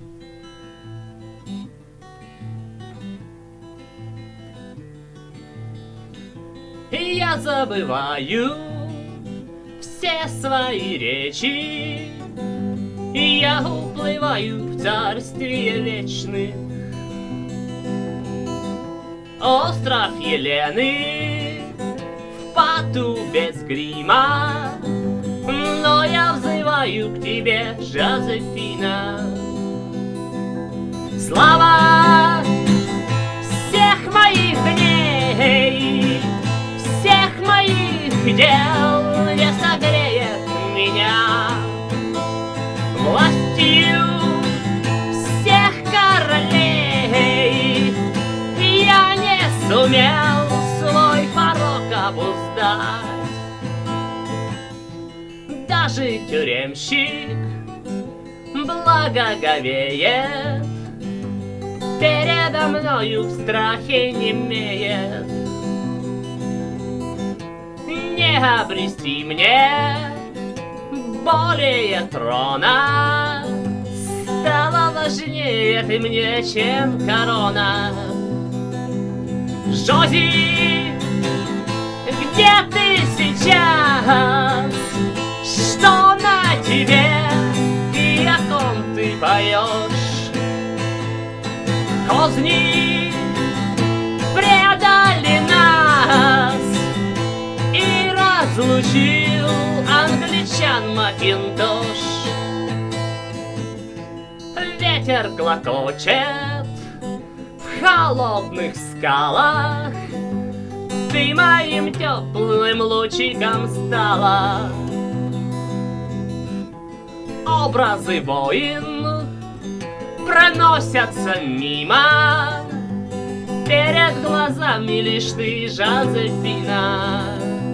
И я забываю все свои речи, и я уплываю в царствие вечных. Остров Елены в поту без грима, но я взываю к тебе, Жозефина. Слава всех моих дней, всех моих дел не согреет меня властью всех королей. Я не сумел свой порок обуздать. Даже тюремщик благоговеет, передо мною в страхе немеет. Не обрести мне более трона, стало важнее ты мне, чем корона. Жози, где ты сейчас? Что на тебе и о ком ты поешь? Козни предали нас, и разлучил англичан Макинтош. Ветер клокочет в холодных скалах, ты моим теплым лучиком стала. Образы войн проносятся мимо, перед глазами лишь ты, Жозефина.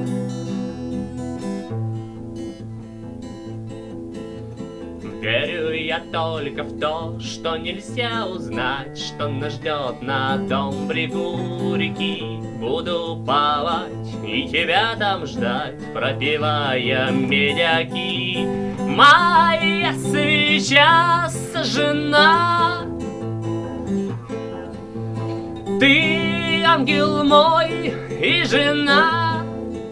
Верю я только в то, что нельзя узнать, что нас ждет на том берегу реки. Буду плавать и тебя там ждать, пропевая медяки. Моя свеча сожжена, ты ангел мой и жена.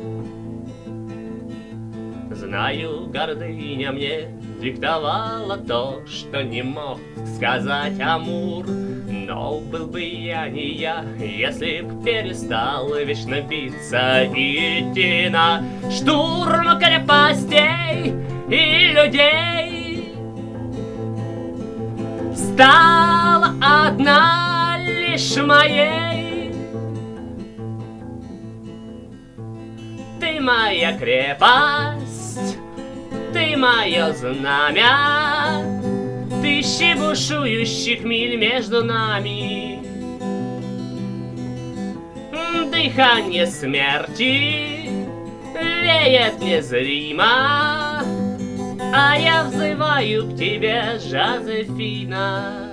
Знаю, гордыня мне диктовала то, что не мог сказать Амур. Но был бы я не я, если б перестал вечно биться и идти на штурм крепостей и людей. Стала одна лишь моей. Ты моя крепость, ты мое знамя, тысячи бушующих миль между нами. Дыхание смерти веет незримо, а я взываю к тебе, Жозефина.